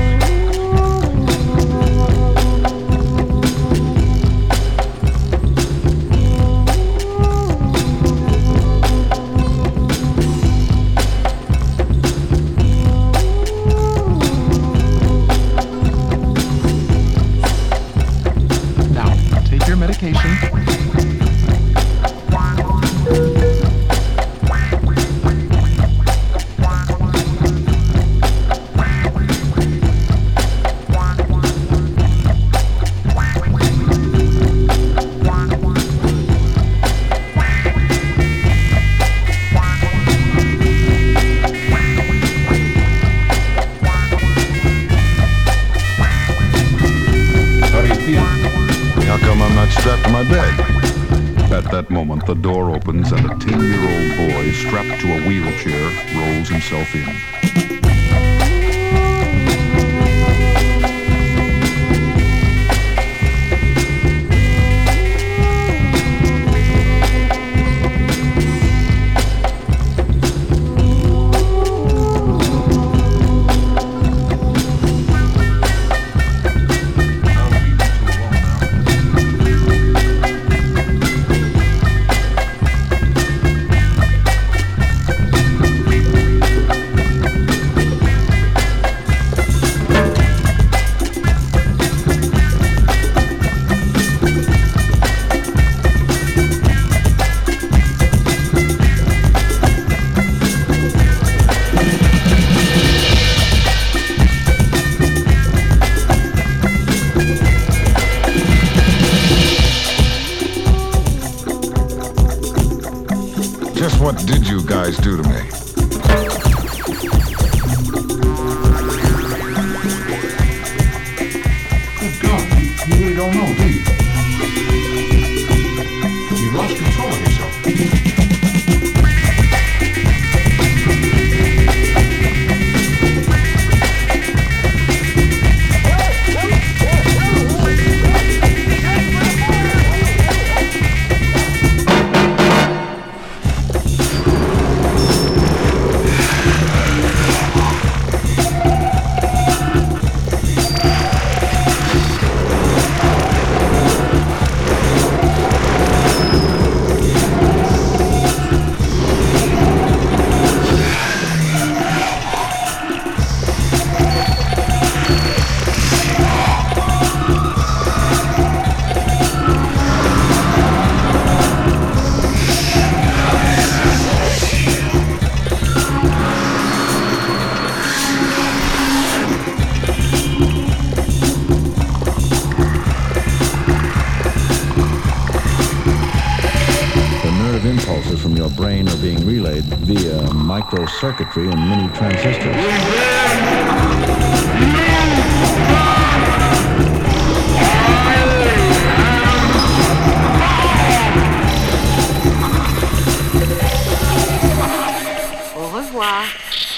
Now, take your medication. How do you feel? How come I'm not strapped to my bed? At that moment, the door opens and a 10-year-old boy strapped to a wheelchair rolls himself in. Just what did you guys do to me? Good God, you really don't know, do you? You lost control of yourself. Impulses from your brain are being relayed via microcircuitry and mini transistors. Au revoir.